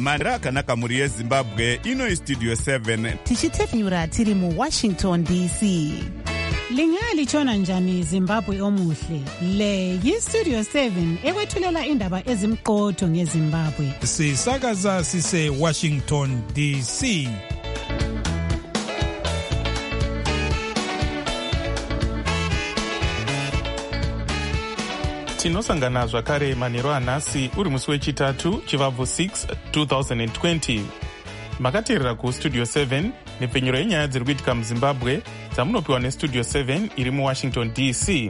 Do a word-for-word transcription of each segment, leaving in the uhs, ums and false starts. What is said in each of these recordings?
mara akanaka mhuri yezimbabwe ino studio seven tichitepfenyura tiri muwashington D C. Lingalitshona njani Zimbabwe omuhle? Le yistudio seven ekwethulela indaba ezimqotho ngeZimbabwe. Sisakaza sise Washington D C. Tinosangana zvakare manheru anhasi uri musi wechitatu chivabvu six twenty twenty. Makateerera kustudio seven nepfenyuro yenyaya dziri kuitika muZimbabwe dzamunopiwa nestudio seven iri muWashington D C.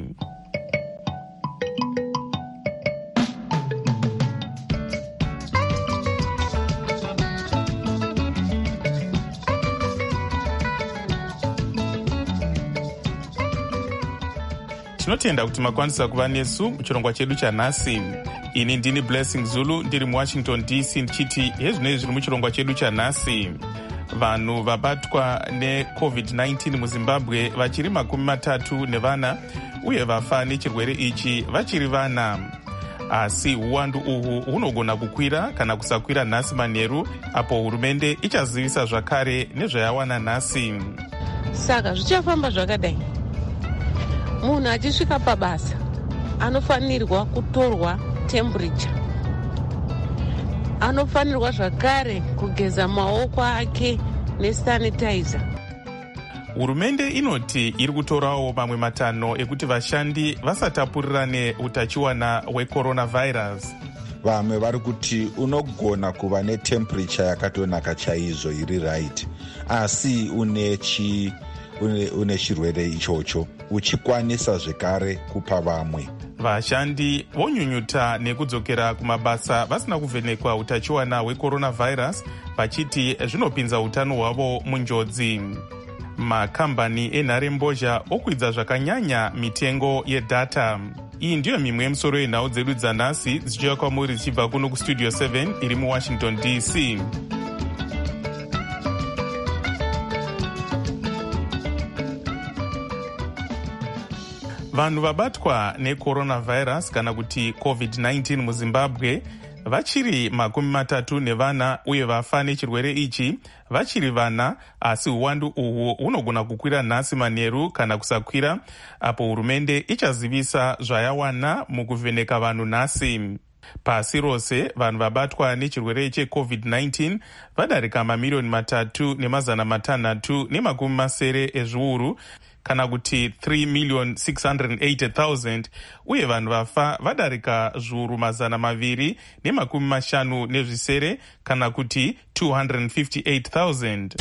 Tinotenda kuti makwanisa kuva nesu muchirongwa chedu chanhasi. Ini ndini Blessing Zulu ndiri muWashington D C ndichiti hezvinei zviri muchirongwa chedu chanhasi. Vanhu vabatwa necovid nineteen muZimbabwe vachiri makumi matatu nevana uye vafa nechirwere ichi vachiri vana. Asi uwandu uhu hunogona kukwira kana kusakwira nhasi manheru apo hurumende ichazivisa zvakare nezvayawana nhasi. Saka zvichafamba zvakadai. Munhu achisvika pabasa anofanirwa kutorwa temperature, anofanirwa zvakare kugeza maoko ake nesanitizer. Hurumende inoti iri kutorawo mamwe matanho ekuti vashandi vasatapurirane utachiwana hwecoronavirus. Vamwe vari kuti unogona kuva netemperature yakatonaka chaizvo iri right, asi une chi une, une chirwere ichocho uchikwanisa zvekare kupa vamwe. Vashandi vonyunyuta nekudzokera kumabasa vasina kuvhenekwa utachiwana hwecoronavirus vachiti zvinopinza utano hwavo munjodzi. Makambani enharembozha okwidza zvakanyanya mitengo yedata. Iyi ndiyo mimwe yemusoro yenhau dzedu dzanhasi dzichiuya kwamuri dzichibva kuno kustudio seven iri muWashington D C. Vanhu vabatwa necoronavirus kana kuti covid nineteen muZimbabwe vachiri makumi matatu nevana uye vafa nechirwere ichi vachiri vana, asi uwandu uhu hunogona kukwira nhasi manheru kana kusakwira apo hurumende ichazivisa zvayawana mukuvheneka vanhu nhasi. Pasi rose vanhu vabatwa nechirwere checovid nineteen vadarika mamiliyoni matatu nemazana matanhatu nemakumi masere ezviuru kana kuti three million six hundred eighty thousand uye vanhu vafa vadarika zviuru mazana maviri nemakumi mashanu nezvisere kana kuti two hundred fifty-eight thousand.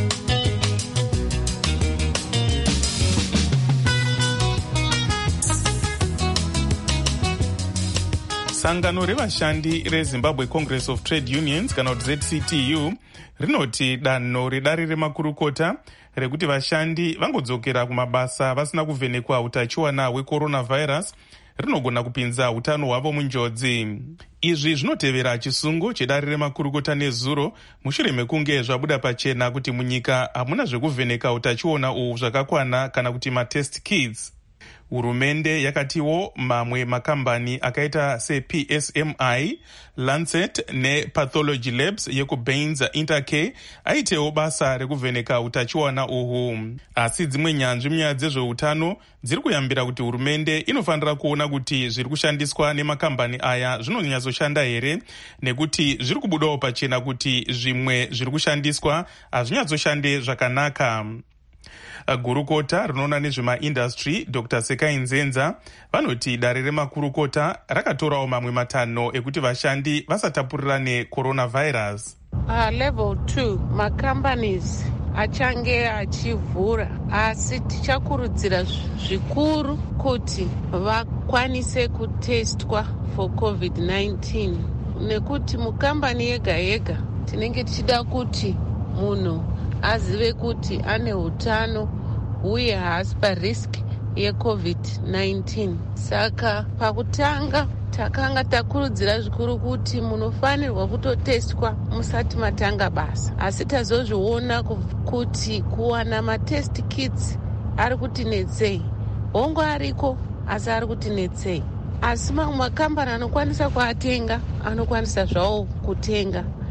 Sangano revashandi reZimbabwe Congress of Trade Unions kana kuti Z C T U rinoti danho redare remakurukota rekuti vashandi vangodzokera kumabasa vasina kuvhenekwa utachiwana hwecoronavirus rinogona kupinza utano hwavo munjodzi. Izvi zvinotevera chisungo chedare remakurukota nezuro mushure mekunge zvabuda pachena kuti munyika hamuna zvekuvheneka utachiona uhu zvakakwana kana kuti matest kits. Hurumende yakatiwo mamwe makambani akaita seP S M I, Lancet nePathology Labs yekuBaines Intercare aitewo basa rekuvheneka utachiwana uhu. Asi dzimwe nyanzvi munyaya dzezveutano dziri kuyambira kuti hurumende inofanira kuona kuti zviri kushandiswa nemakambani aya zvinonyatsoshanda here, nekuti zviri kubudawo pachena kuti zvimwe zviri kushandiswa hazvinyatsoshande zvakanaka. Gurukota rinoona nezvemaindastry Doctor Sekai Nzenza vanoti dare remakurukota rakatorawo mamwe matanho ekuti vashandi vasatapurirane coronavirus. Uh, level two macompanies achange achivhura, asi tichakurudzira zvikuru kuti vakwanise kutestwa for covid nineteen, nekuti mukambani yega yega tinenge tichida kuti munhu azive kuti ane utano uye haasi parisk yecovid nineteen. Saka pakutanga takanga takurudzira zvikuru kuti munofanirwa kutotestwa musati matanga basa, asi tazozviona kuti kuwana matest kits ari kutinetsei. Hongo ariko asi ari kutinetsei. Asi mamwe makambani anokwanisa kuatenga anokwanisa zvawo kutenga.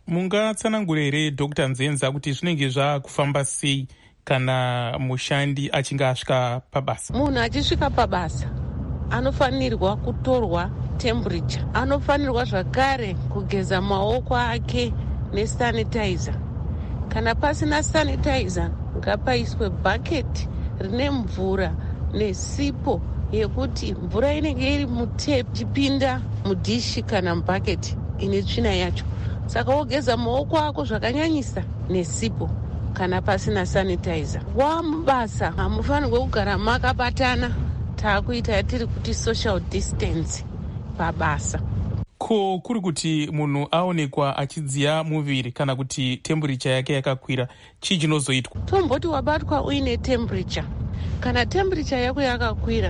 mungatsanangura here Dr Nzenza kuti zvinenge zvakufamba sei kana mushandi achinge asvika pabasa? Munhu achisvika pabasa anofanirwa kutorwa temperature, anofanirwa zvakare kugeza maoko ake nesanitizer. Kana pasina sanitizer, ngapaiswe bhaketi rine mvura nesipo yekuti mvura inenge iri mutepi ichipinda mudhishi kana mubhaketi ine tsvina yacho. Saka wogeza maoko ako zvakanyanyisa nesipo kana pasina sanitizer. Wamubasa hamufanirwe kugara makabatana, taakuita yatiri kuti social distance pabasa. Ko kuri kuti munhu aonekwa achidziya muviri kana kuti temperature yake yakakwira, chii chinozoitwa? Tomboti wabatwa uine temperature. Kana temperature yako yakakwira,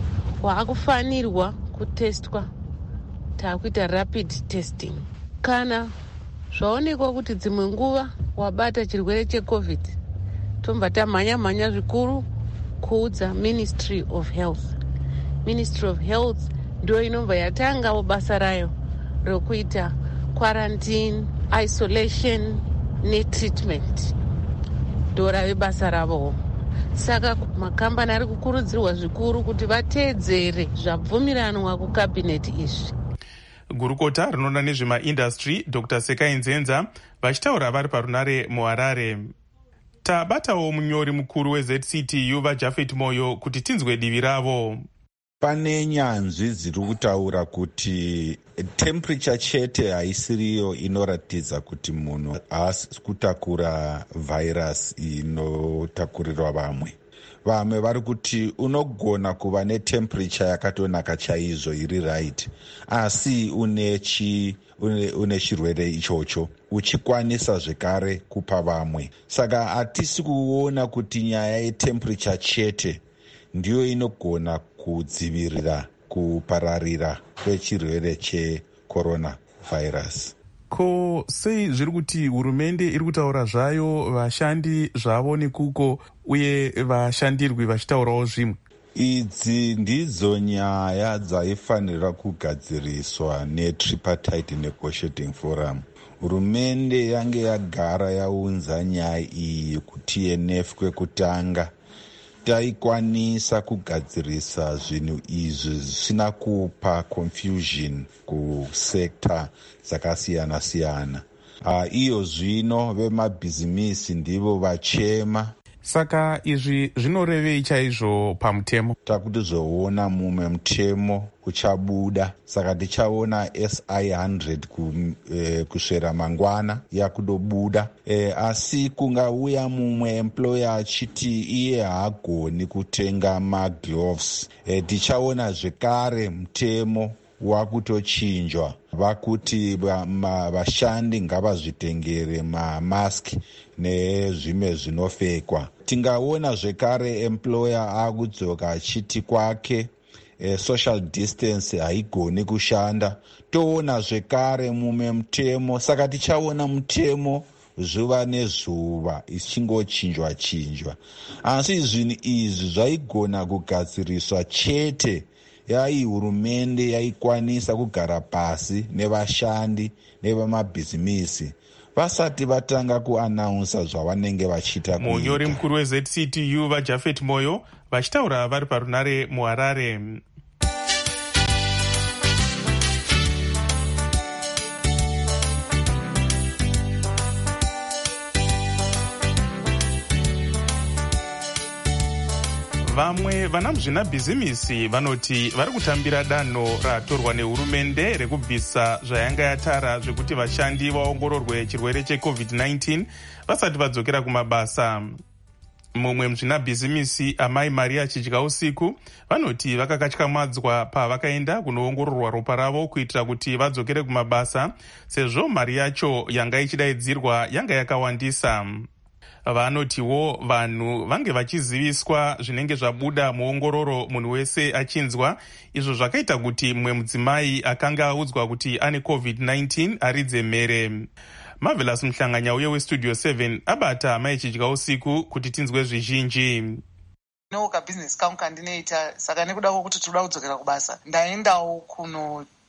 waakufanirwa kutestwa, taakuita rapid testing. Kana zvaonekwa kuti dzimwe nguva wabata chirwere checovid, tomba tamhanya-mhanya zvikuru kuudza Ministry of Health. Ministry of Health ndio inobva yatangawo basa rayo rokuita quarantine, isolation netreatment. Ndo rave basa ravo. Saka makambani ari kukurudzirwa zvikuru kuti vateedzere zvabvumiranwa kukabineti izvi. Gurukota rinoona nezvemaindastry Dr Sekai Nzenza vachitaura vari parunare muHarare. Tabatawo munyori mukuru weZ C T U vaJafet Moyo kuti tinzwe divi ravo. Pane nyanzvi dziri kutaura kuti temperature chete haisiriyo inoratidza kuti munhu haasi kutakura virus inotakurirwa vamwe. Vamwe vari kuti unogona kuva netemperature yakatonaka chaizvo iri right, asi une chi une, une chirwere ichocho uchikwanisa zvekare kupa vamwe. Saka hatisi kuona kuti nyaya yetemperature chete ndiyo inogona kudzivirira kupararira kwechirwere checorona virus. Ko sei zviri kuti hurumende iri kutaura zvayo, vashandi zvavo nekuko, uye vashandirwi vachitaurawo zvimwe? Idzi ndidzo nyaya dzaifanira kugadziriswa netripartite negotiating forum. Hurumende yange yagara yaunza nyaya iyi kuti T N F kwekutanga taikwanisa kugadzirisa zvinhu izvi zvisina kupa confusion kusekta dzakasiyana siyana. Uh, iyo zvino vemabhizimisi ndivo vachema. Saka izvi zvinorevei chaizvo pamutemo? Takuti zoona mumwe mutemo uchabuda, saka tichaona S I one hundred ku, eh, kusvera mangwana yakudobuda. Eh, asi kungauya mumwe employer achiti iye haagoni kutenga magloves. Eh, tichaona zvekare mutemo wakutochinjwa vakuti vashandi ngavazvitengere mamaski nezvimwe zvinopfekwa. Tingaona zvekare employer akudzoka achiti kwake eh, social distance haigoni kushanda. Toona zvekare mumwe mutemo, saka tichaona mutemo zuva nezuva ichingochinjwa chinjwa. Asi zvinhu izvi zvaigona kugadziriswa chete yai hurumende yaikwanisa kugara pasi nevashandi nevamabhizimisi vasati vatanga kuanaunsa zvavanenge vachiita kuita. Munyori mukuru weZ C T U vaJafet Moyo vachitaura vari parunare muHarare. Vamwe vana muzvinabhizimisi vanoti vari kutambira danho ratorwa nehurumende rekubvisa zvayanga yatara zvekuti vashandi vaongororwe chirwere checovid nineteen vasati vadzokera kumabasa. Mumwe muzvinabhizimisi amai Maria Chidya Usiku vanoti vakakatyamadzwa pavakaenda kunoongororwa ropa ravo kuitira kuti vadzokere kumabasa, sezvo mari yacho yanga ichidaidzirwa yanga yakawandisa. Vanotiwo vanhu vange vachiziviswa zvinenge zvabuda muongororo munhu wese achinzwa, izvo zvakaita kuti mumwe mudzimai akanga audzwa kuti ane covid nineteen aridze mhere. Marvelous Mhlanganya uye westudio seven abata amai Chidya Usiku kuti tinzwe zvizhinji. Noka business kangu kandinoita, saka nekuda kwokuti tinoda kudzokera kubasa ndaendawo kuno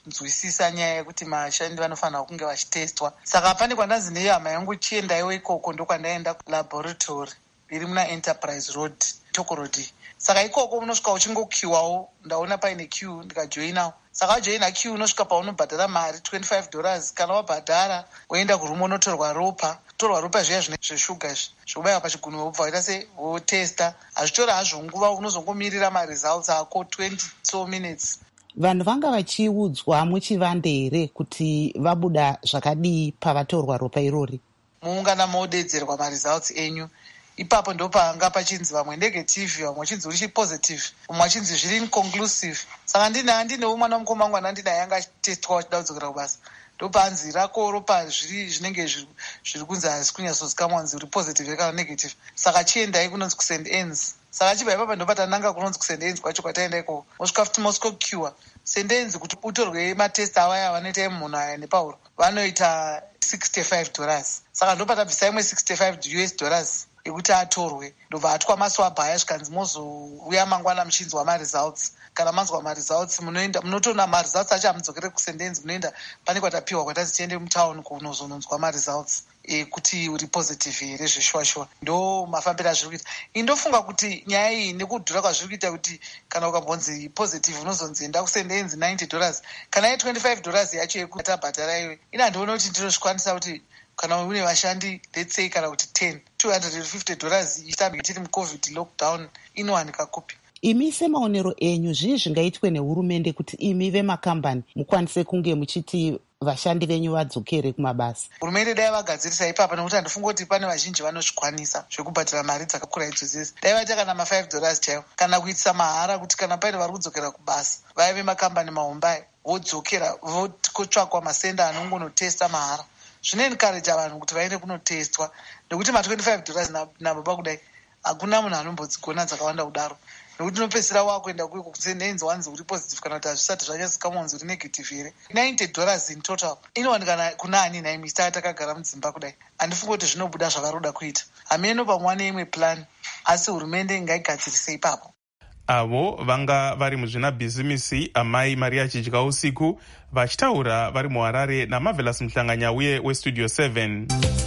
nzwisisa nyaya yekuti vashandi vanofanira kunge vachitestwa. Saka pane kwandanzi nehama yangu chiendaiwo ikoko ndokwandaenda kulaboratory iri muna Enterprise Road Tokorodi. Saka ikoko unosvika uchingokiwawo, ndaona paine queue ndikajoinawo. Saka wajoina queue unosvika paunobhadhara mari twenty-five dollars. Kana wabhadhara woenda kurumu unotorwa ropa, torwa ropa zviya zvine zveshuga zvobaya pachigunwe wobva waita se wotesta. Hazvitora hazvo nguva, unozongomirira maresults ako twenty so minutes. Vanhu vanga vachiudzwa muchivande here kuti vabuda zvakadii pavatorwa ropa irori? Muungana modedzerwa maresults enyu. Ipapo ndo panga pachinzi vamwe negative, vamwe vachinzi uri positive, vamwe vachinzi zviri inconclusive. Saka ndina ndinewo mwana mukoma wangu andina yanga achitestwa achida kudzokera kubasa. Ndo panzi rako ropa zviri zvinenge zviri kunzi hazisi kunyatsozikamwa wanzi uri positive kana negative. Saka chiendai kunonzi kuSt Anne's. Saka chibva ipapo ndo patananga kunonzi kuSt Anne's kwacho kwataenda ikoko. Mosvika futi mosvikokiwa. St Anne's kuti utorwe matest awaya vanoita emunhu aya nepauro vanoita sixty-five dollars. Saka ndo patabvisa imwe sixty-five U S dollars ekuti atorwe, ndobva atwa maswabha aya zvikanzi mozouya mangwana muchinzwa maresults. Kana manzwa maresults munoenda munotoona maresults acho amudzokere kuSt Anne's, munoenda pane kwatapiwa kwatazi tiende mutauni kunozononzwa maresults ekuti uri positive here zveshwashwa. Ndo mafambiro azviri kuita. Indofunga kuti nyaya iyi nekudhura kwazviri kuita kuti kana ukambonzi positive unozonzi enda kuSt Anne's ninety dollars. Kana ye twenty-five dollars yacho yekuti abhadhara iwe. Ina ndoona kuti ndinozvikwanisa kuti kana une vashandi let's say kana kuti ten two hundred fifty dollars isambe tiri mucovid lockdown inowanika kupi? Imi semaonero enyu zvii zvingaitwe nehurumende kuti imi vemakambani mukwanise kunge muchiti vashandi venyu vadzokere kumabasa? Hurumende dai vagadzirisa ipapa, nekuti handifunga kuti pane vazhinji vanozvikwanisa zvekubhadhara mari dzakakura idzozese. Dai vaita kana ma five dollars chaiwo, kana kuitisa mahara kuti kana paine vari kudzokera kubasa vaya vemakambani mahombai vodzokera votsvakwa masenda anongonotesta mahara. Zvinoencourage vanhu kuti vaende kunotestwa, nekuti ma twenty-five dollars nababa kudai hakuna munhu anombodzigona dzakawanda kudaro, nekuti unopedzisira wakuenda kuiko kusenenzi wanzi uri positive kana kuti hazvisati zvanyatsozikamwa wanzi uri negative here. ninety dollars in total inowanikana kuna ani nai mista takagara mudzimba kudai. Handifunga kuti zvinobuda zvavaroda kuita. Hameno pamwana imwe plan, asi hurumende ngaigadzirise ipapo. Avo vanga vari muzvinabhizimisi amai Maria Chidya Usiku vachitaura vari muHarare naMarvelous Muhlanganyauye weStudio seven.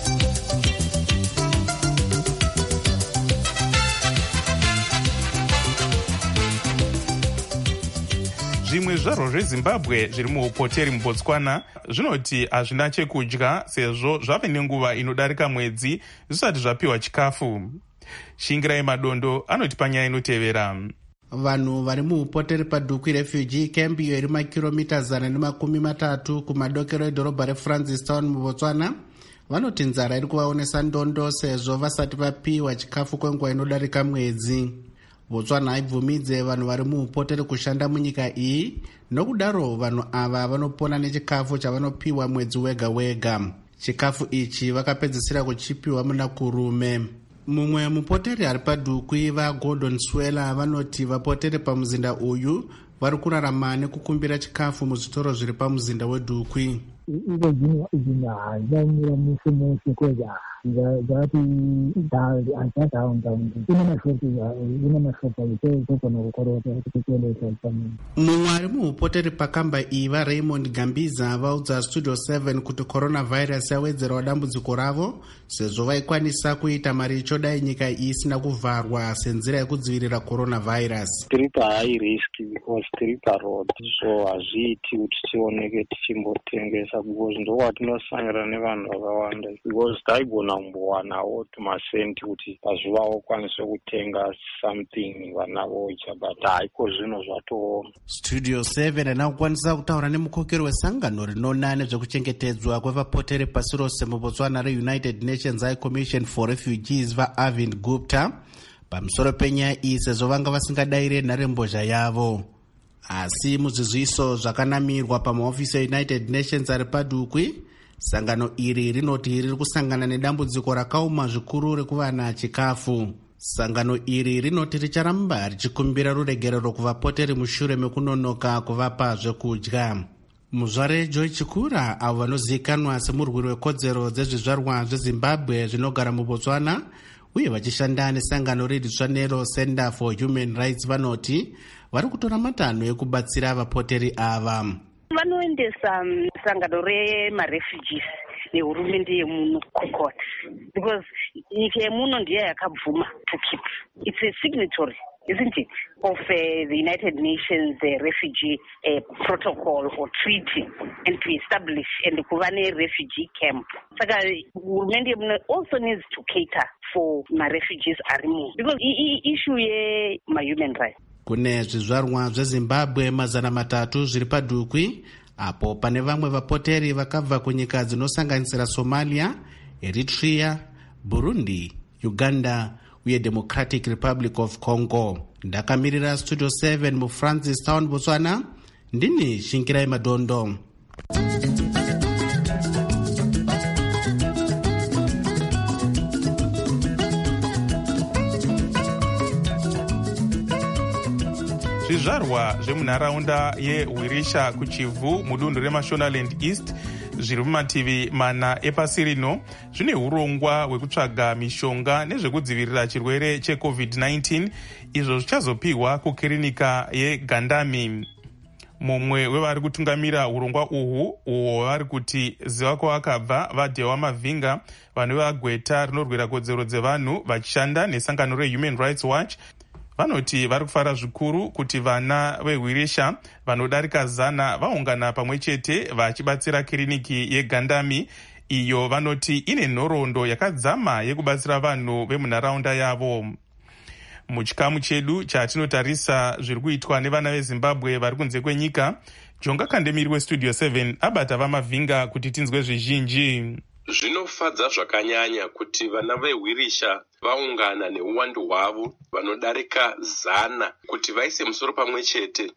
Zvimwe zvarwo zveZimbabwe zviri muhoteri muBotswana zvinoti hazvina chekudya sezvo zvave nenguva inodarika mwedzi zvisati zvapiwa chikafu. Shingirai Madondo anoti panyaya inotevera. Vanhu vari muhupoteri paDukwi refugee camp iyo iri makiromita zana nemakumi matatu kumadokero edhorobha reFrancistown muBotswana vanoti nzara iri kuvaonesa ndondo sezvo vasati vapiwa chikafu kwenguva inodarika mwedzi. Botswana haibvumidze vanhu vari muhupoteri kushanda munyika iyi, nokudaro vanhu ava vanopona nechikafu chavanopiwa mwedzi wega wega. Chikafu ichi vakapedzisira kuchipiwa muna kurume. Mumwe mupoteri ari paDukwi vaGordon Swela vanoti vapoteri pamuzinda uyu vari kurarama nekukumbira chikafu muzvitoro zviri pamuzinda weDukwi. Iko jini ijina haimira musi musi kwega zati hachata ungaungi ine mashoti ine mashoti yekukona kukorota kutekeleza pamwe. Mumwe ari muhupoteri pakamba iyi vaRaymond Gambiza vaudza Studio seven kuti coronavirus yawedzera dambudziko ravo sezvo vaikwanisa kuita mari ichodai nyika isina kuvharwa senzira yekudzivirira coronavirus. Tiri pahigh risk because tiri paroad, so hazviiti kuti tioneke tichimbotengesa because ndowatinosangana nevanhu vakawanda because taigona kumbowanawo tumasenti kuti pazuva ukwanise kutenga something vana vocha, but haiko zvino zvatooma. Studio seven anakukwanisa kutaura nemukokeri wesangano rinoona nezvekuchengetedzwa kwevapoteri pasi rose muBotswana reUnited Nations High Commission for Refugees vaArvind Gupta pamusoro penyaya iyi sezvo vanga vasingadaire nharembozha yavo. Asi muzvizviso zvakanamirwa pamahofisi eUnited Nations ari paDukwi, sangano iri rinoti riri kusangana nedambudziko rakaoma zvikuru rekuwana chikafu. Sangano iri rinoti richaramba richikumbira ruregerero kuvapoteri mushure mekunonoka kuvapa zvekudya. Muzvare Joy Chikura avo vanozivikanwa semurwiri wekodzero dzezvizvarwa zveZimbabwe zvinogara muBotswana uye vachishanda nesangano reDitsvanelo Center for Human Rights vanoti vari kutora matanho ekubatsira vapoteri ava. vanoendesa sangano remarefugees nehurumende yemuno kukota, because nyika yemuno ndiyo yakabvuma to keep. It's a signatory, isn't it, of uh, the United Nations uh, refugee uh, protocol or treaty, and to establish and kuva refugee camp. Saka hurumende yemuno also needs to cater for my refugees arimo, because i issue ye my human rights. Kune zvizvarwa zveZimbabwe mazana matatu zviri padhukwi, apo pane vamwe vapoteri vakabva kunyika dzinosanganisira Somalia, Eritrea, Burundi, Uganda uye Democratic Republic of Congo. Ndakamirira Studio seven mu Francis Town, Botswana. Ndini Shinkirai Madondo. Zvizvarwa zvemunharaunda yeHwirisha kuchivhu mudunhu reMashonaland East zviri mumativi mana epasi rino zvine urongwa hwekutsvaga mishonga nezvekudzivirira chirwere checovid nineteen izvo zvichazopiwa kukirinika yeGandami. Mumwe wevari kutungamira urongwa uhu uwo vari kuti ziva kwavakabva vaDhewa Mavhinga, vanhu vagweta rinorwira kodzero dzevanhu vachishanda nesangano reHuman Rights Watch, vanoti vari kufara zvikuru kuti vana veHwirisha vanodarika zana vaungana pamwe chete vachibatsira kiriniki yeGandami, iyo vanoti ine nhoroondo yakadzama yekubatsira vanhu vemunharaunda yavo. Muchikamu chedu chatinotarisa zviri kuitwa nevana veZimbabwe vari kunze kwenyika, Jonga Kandemiri weStudio seven abata vaMavhinga kuti tinzwe zvizhinji. Zvinofadza zvakanyanya kuti vana veHwirisha vaungana neuwandu hwavo vanodarika zana kuti vaise musoro pamwe chete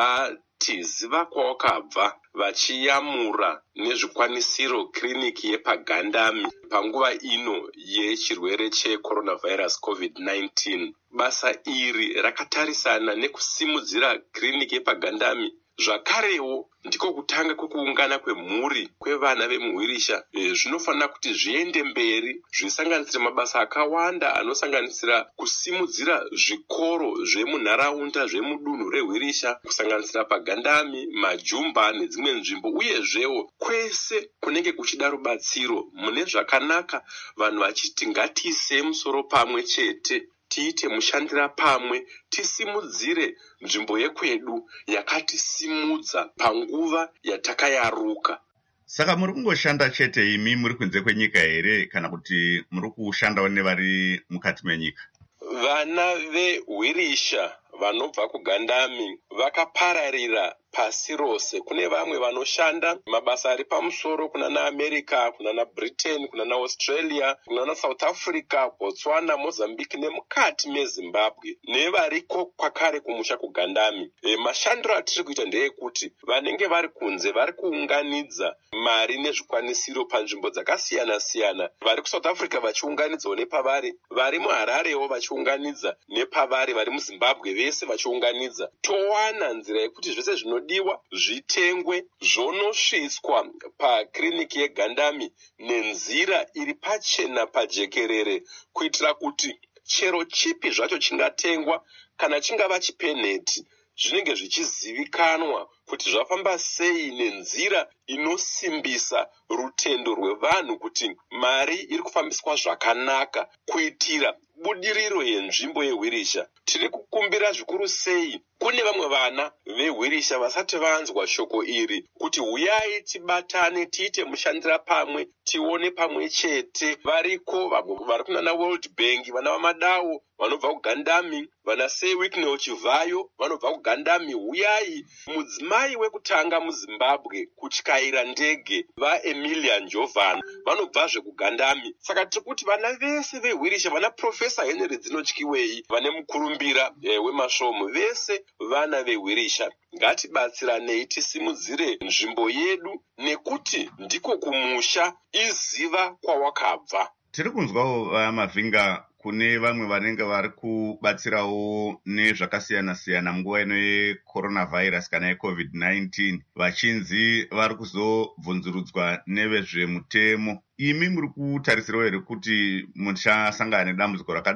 vati ziva kwawakabva vachiyamura nezvikwanisiro kiriniki yepaGandami panguva ino yechirwere checoronavirus covid nineteen. Basa iri rakatarisana nekusimudzira kiriniki yepaGandami, zvakarewo ndiko kutanga kwekuungana kwemhuri kwevana vemuHwirisha. E, zvinofanira kuti zviende mberi zvisanganisira mabasa akawanda anosanganisira kusimudzira zvikoro zvemunharaunda zvemudunhu reHwirisha, kusanganisira paGandami, Majumba nedzimwe nzvimbo, uyezvewo kwese kunenge kuchida rubatsiro mune zvakanaka, vanhu vachiti ngatiise musoro pamwe chete, tiite mushandira pamwe, tisimudzire nzvimbo yekwedu yakatisimudza panguva yatakayaruka. Saka muri kungoshanda chete imi muri kunze kwenyika here kana kuti muri kushandawo nevari mukati menyika? Vana veHwirisha vanobva kuGandami vakapararira pasi rose. Kune vamwe vanoshanda mabasa ari pamusoro kuna naAmerica, kuna naBritain, kuna naAustralia, kuna naSouth Africa, Botswana, Mozambique nemukati meZimbabwe, nevariko kwakare kumusha kuGandami. E, mashandiro atiri kuita ndeyekuti vanenge vari kunze vari kuunganidza mari nezvikwanisiro panzvimbo dzakasiyana siyana. Vari kuSouth Africa vachiunganidzawo nepavari, vari muHararewo vachiunganidza nepavari, vari muZimbabwe vese vachiunganidza. Towana nzira yekuti zvese zvinodiwa zvitengwe zvonosvitswa pakiriniki yeGandami nenzira iri pachena pajekerere, kuitira kuti chero chipi zvacho chingatengwa kana chingava chipenheti zvinenge zvichizivikanwa kuti zvafamba sei nenzira inosimbisa rutendo rwevanhu kuti mari iri kufambiswa zvakanaka kuitira budiriro yenzvimbo yeHwirisha. Tiri kukumbira zvikuru sei kune vamwe vana veHwirisha vasati vanzwa shoko iri kuti huyai tibatane tiite mushandira pamwe tione pamwe chete. Variko vari kuna naWorld Bank, vana vaMadau vanobva kuGandami, vana seWicknell Chivayo vanobva kuGandami. Huyai, mudzimai wekutanga muZimbabwe kutyaira ndege vaEmilia Njovana vanobvazve kuGandami. Saka tiri kuti vana vese veHwirisha, vana Profesa Henry Dzinotyiwei, vane mukurumbira e, wemasvomo, vese vana veHwirisha, ngatibatsiranei tisimudzire nzvimbo yedu nekuti ndiko kumusha iziva kwawakabva. Tiri kunzwawo vaMavhinga kune vamwe vanenge vari kubatsirawo nezvakasiyana siyana munguva ino yecoronavirus kana yecovid nineteen, vachinzi vari kuzobvunzurudzwa nevezvemutemo. Imi muri kutarisirawo here kuti muchasangana nedambudziko rakadai?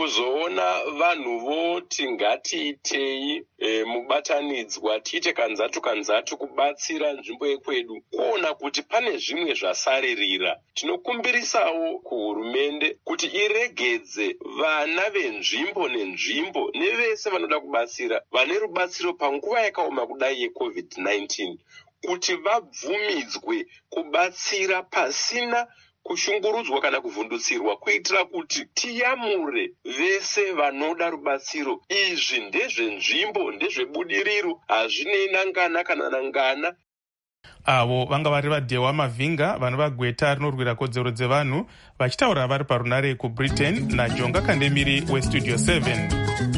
kuzoona vanhu voti ngatiitei e, mubatanidzwa tiite kanzatu kanzatu kubatsira nzvimbo yekwedu, kuona kuti pane zvimwe zvasaririra. Tinokumbirisawo kuhurumende kuti iregedze vana venzvimbo nenzvimbo nevese vanoda kubatsira vane rubatsiro panguva yakaoma kudai yecovid nineteen kuti vabvumidzwe kubatsira pasina kushungurudzwa kana kuvhundutsirwa, kuitira kuti tiyamure vese vanoda rubatsiro. Izvi ndezvenzvimbo, ndezvebudiriro, hazvinei nangana kana nangana. Avo vanga vari vaDhewa Mavhinga vano vagweta rinorwira kodzero dzevanhu vachitaura vari parunare kuBritain naJonga Kandemiri weStudio seven.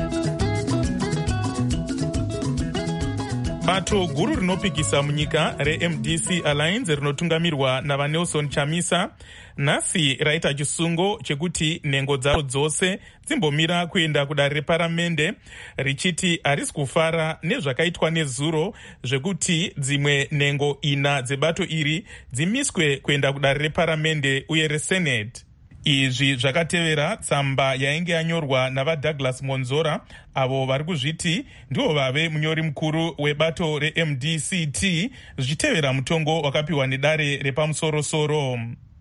Bato guru rinopikisa munyika reM D C Alliance rinotungamirwa navaNelson Chamisa nhasi raita chisungo chekuti nhengo dzaro dzose dzimbomira kuenda kudare reparamende, richiti harisi kufara nezvakaitwa nezuro zvekuti dzimwe nhengo ina dzebato iri dzimiswe kuenda kudare reparamende uye resenate. Izvi zvakatevera tsamba yainge yanyorwa navaDouglas Monzora, avo vari kuzviti ndivo vave munyori mukuru webato reM D C T, zvichitevera mutongo wakapiwa nedare repamusoro-soro.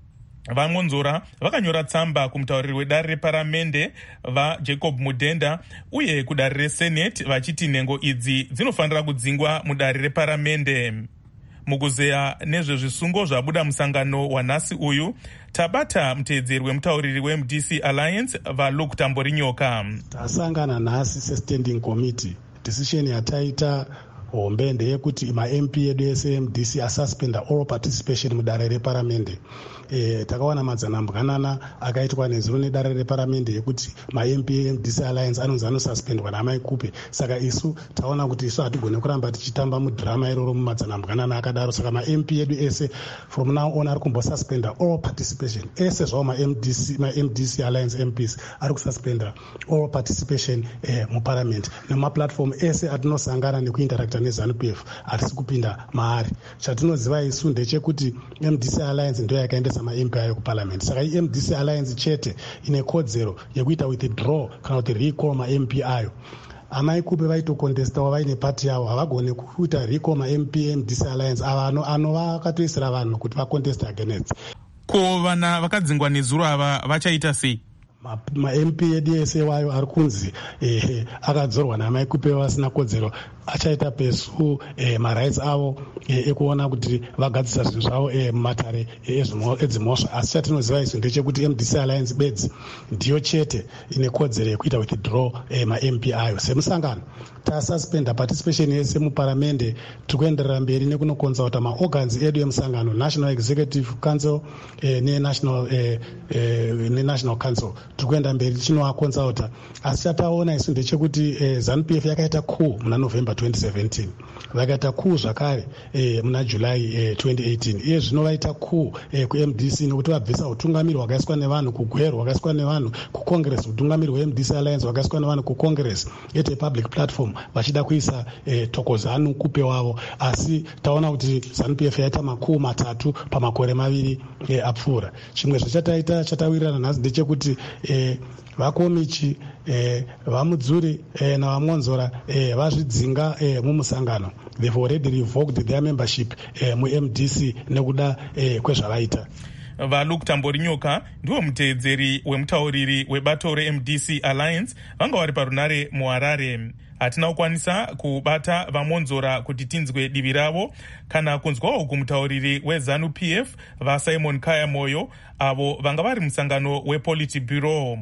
VaMonzora vakanyora tsamba kumutauriri wedare reparamende vaJacob Mudenda uye kudare resenate vachiti nhengo idzi dzinofanira kudzingwa mudare reparamende. Mukuzeya nezvezvisungo zvabuda musangano wanhasi uyu, tabata muteedzeri wemutauriri weM D C Alliance vaLuke Tamborinyoka. Tasangana nhasi sestanding committee, decision yataita hombe ndeyekuti maM P edu ese M D C asuspenda all participation mudare reparamende. E, takawana madzanambwanana akaitwa nezuro nedare reparamende yekuti maM P M D C Alliance anonzi anosuspendwa namaikupe. Saka isu taona kuti isu hatigone kuramba tichitamba mudhirama iroro mumadzanambwanana akadaro. Saka maM P edu ese from now on ari kumbosuspenda all participation. Ese zvavo maM D C maM D C Alliance M Ps ari kususpenda all participation eh, muparliament. Nemaplatform ese atinosangana nekuinterakta neZANU P F hatisi kupinda maari. Chatinoziva isu ndechekuti M D C Alliance ndio yakaendesa maM P ayo kuparliament. Saka M D C Alliance chete ine kodzero yekuita withdraw kana kuti recall maM P ayo. Amaikupe vaitokontestawo vaine pati yavo havagone kuita recall maM P M D C Alliance ava anova akatoisira vanhu kuti vacontest against. Ko vana vakadzingwa nezuro ava vachaita sei? maM P edu ese wayo ari kunzi eh, akadzorwa namaikupe vasina kodzero achaita pesu eh, marights avo eh, ekuona kuti vagadzisa zvinhu zvavo eh, mumatare edzimhosva. Asi chatinoziva isu ndechekuti M D C Alliance bedzi ndiyo chete ine kodzero yekuita withdraw eh, maM P ayo. Semusangano tasuspenda participation yese muparamende, tiri kuenderera mberi nekunokonzauta maorgans edu emusangano, National Executive Council eh, neNational eh, eh, neNational Council, tiri kuenda mberi tichinoakonzauta. Asi chataona isu ndechekuti eh, ZANU P F yakaita coup muna November twenty seventeen, vakaita coup zvakare eh, muna July eh, twenty eighteen. Iye zvino vaita coup eh, kuM D C nekuti vabvisa utungamiri hwakaiswa nevanhu kugweru, hwakaiswa nevanhu kucongress, utungamiri hweM D C Alliance hwakaiswa nevanhu kucongress yete public platform vachida kuisa eh, Thokozani kupe wavo. Asi taona kuti ZANU P F yaita makuu matatu pamakore maviri eh, apfuura. Chimwe zvachataita chatawirirana nhasi ndechekuti eh, vakomichi eh, vamudzuri eh, navamonzora eh, vazvidzinga eh, mumusangano. They've already revoked their membership eh, muM D C nekuda eh, kwezvavaita. VaLuke Tamborinyoka ndiwo muteedzeri wemutauriri webato reM D C Alliance vanga vari parunare muHarare. Hatina kukwanisa kubata vaMonzora kuti tinzwe divi ravo kana kunzwawo kumutauriri weZANU P F vaSimon Kaya Moyo, avo vanga vari musangano wePolitburo.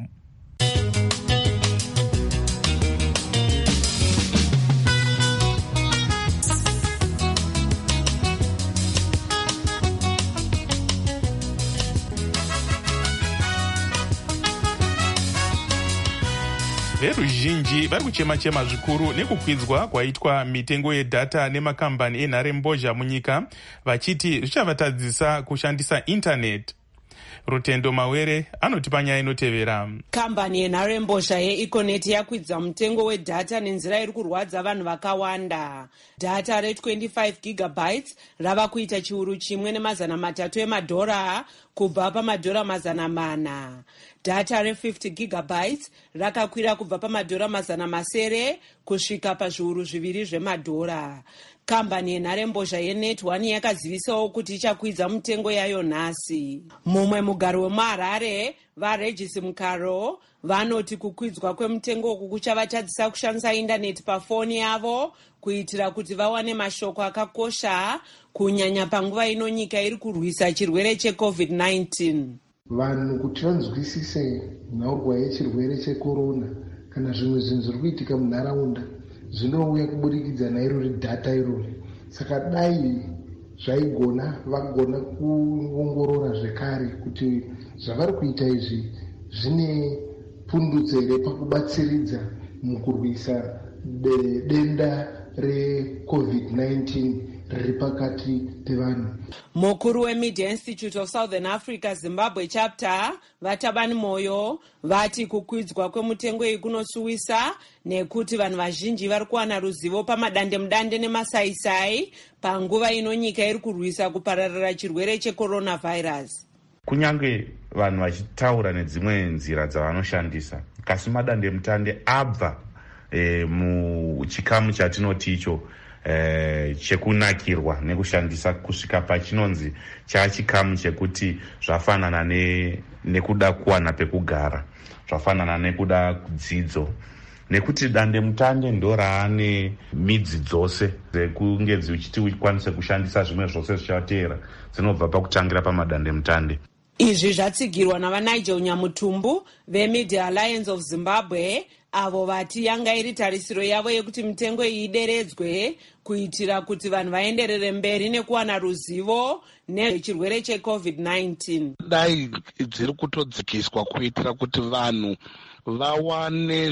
Veruzhinji vari kuchema-chema zvikuru nekukwidzwa kwaitwa mitengo yedhata nemakambani enhare mbozha munyika, vachiti zvichavatadzisa kushandisa intaneti. Rutendo Mawere anotipa nyaya inotevera. Kambani yenharembozha yeEconet yakwidza mutengo wedhata nenzira iri kurwadza vanhu vakawanda. Dhata re25 gigabytes rava kuita chiuru chimwe nemazana matatu emadhora kubva pamadhora mazana mana. Dhata re50 gigabytes rakakwira kubva pamadhora mazana masere kusvika pazviuru zviviri zvemadhora. Kambani yenharembozha yeNet one yakazivisawo kuti ichakwidza mutengo yayo nhasi. Mumwe mugari wemuHarare, vaRegis Mukaro, vanoti kukwidzwa kwemutengo uku kuchavatadzisa kushandisa indaneti pafoni yavo kuitira kuti vawane mashoko akakosha kunyanya panguva ino nyika iri kurwisa chirwere checovid nineteen. Vanhu kuti vanzwisise nhaurwa yechirwere chekorona kana zvimwe zvinhu zviri kuitika munharaunda zvinouya kuburikidza nairori dhata irori. Saka dai zvaigona vagona kuongorora zvekare kuti zvavari kuita izvi zvine pundutso here pakubatsiridza mukurwisa denda recovid nineteen riri pakati pevanhu. Mukuru weMedia Institute of Southern Africa Zimbabwe chapter Vatabani Moyo vati kukwidzwa kwemutengo iyi kunosuwisa nekuti vanhu vazhinji vari kuwana ruzivo pamadande mudande nemasaisai panguva ino nyika iri kurwisa kupararira chirwere checoronavirus. Kunyange vanhu vachitaura nedzimwe nzira dzavanoshandisa, kasi madande mutande abva e, muchikamu chatinoti icho Eh, chekunakirwa nekushandisa kusvika pachinonzi chachikamu chekuti zvafanana ne, nekuda kuwana pekugara, zvafanana nekuda dzidzo, nekuti dande mutande ndo raane midzi dzose dzekunge dzichiti ukwanise kushandisa zvimwe zvose zvichateera dzinobva pakutangira pamadande mutande. Izvi zvatsigirwa navaNigel Nyamutumbu veMedia Alliance of Zimbabwe, avo vati yanga iri tarisiro yavo yekuti mitengo iyi ideredzwe kuitira kuti vanhu vaenderere mberi nekuwana ruzivo nechirwere checovid nineteen. Dai dziri kutodzikiswa kuitira kuti vanhu vawane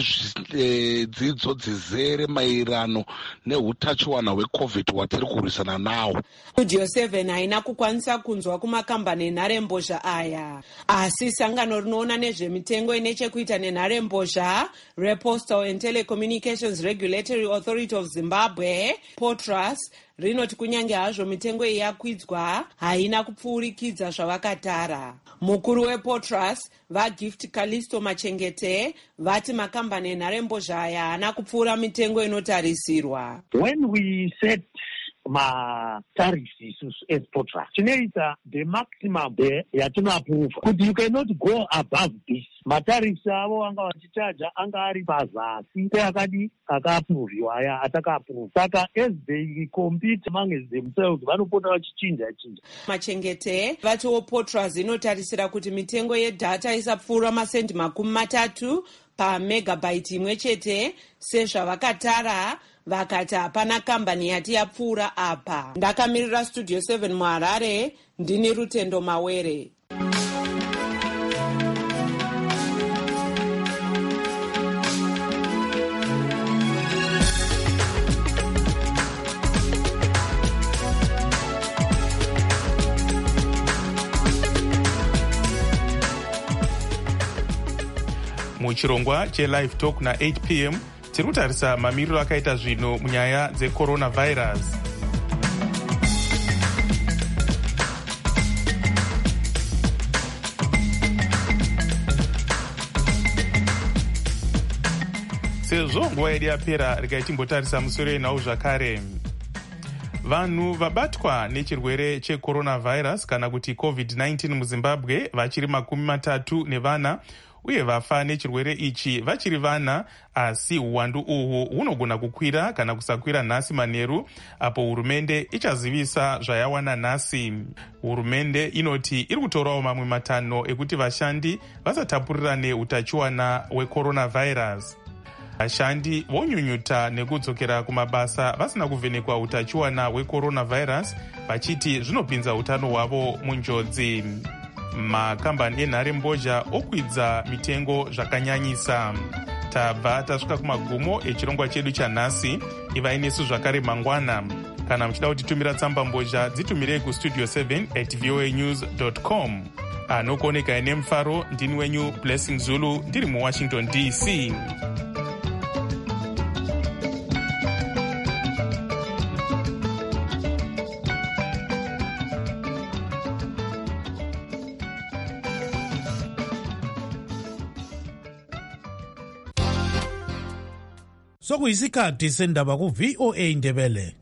dzidzo dzizere maererano neutachiwana hwecovid hwatiri kurwisana nawo. Studio seven haina kukwanisa kunzwa kumakambani enharembozha aya, asi sangano rinoona nezvemitengo ine chekuita nenharembozha rePostal and Telecommunications Regulatory Authority of Zimbabwe, POTRAS, rinoti kunyange hazvo mitengo iyi yakwidzwa haina kupfuurikidza zvavakatara. Mukuru wePOTRAS vaGift Kalisto Machengete vati makambani enharembozha aya haana kupfuura mitengo inotarisirwa. When we set ma-tariffs as POTRAS, tinoita the maximum there yatinoapprove kuti you cannot go above this. Matariffs avo anga vachichaja anga ari pazasi peakadi akaapruviwa aya atakaapruva. Saka as they compete among themselves vanopota vachichinja chinja. Machengete vatiwo POTRAS inotarisira kuti mitengo yedhata isapfuura masendi makumi matatu pamegabyte imwe chete sezvavakatara, vakati hapana kambani yati yapfuura apa. Ndakamirira Studio seven muHarare, ndini Rutendo Mawere. Muchirongwa cheLive Talk na eight p m tiri kutarisa mamiriro akaita zvino munyaya dzecoronavirus. Sezvo nguva yedu yapera regai timbotarisa musoro yenhau zvakare. Vanhu vabatwa nechirwere checoronavirus kana kuti covid nineteen muZimbabwe vachiri makumi matatu nevana, uye vafa nechirwere ichi vachiri vana, asi uwandu uhwu hunogona kukwira kana kusakwira nhasi manheru apo hurumende ichazivisa zvayawana nhasi. Hurumende inoti iri kutorawo mamwe matanho ekuti vashandi vasatapurirane utachiwana hwecoronavirus. Vashandi vonyunyuta nekudzokera kumabasa vasina kuvhenekwa utachiwana hwecoronavirus, vachiti zvinopinza utano hwavo munjodzi. Makambani enharembozha okwidza mitengo zvakanyanyisa. Tabva tasvika kumagumo echirongwa chedu chanhasi. Ivai nesu zvakare mangwana. Kana muchida kutitumira tsamba mbozha, dzitumirei kustudio seven at voanews dot com. anokuoneka ine mufaro. Ndini wenyu Blessing Zulu ndiri muwashington D C. Sokuyisikhathi sendaba ku V O A Ndebele.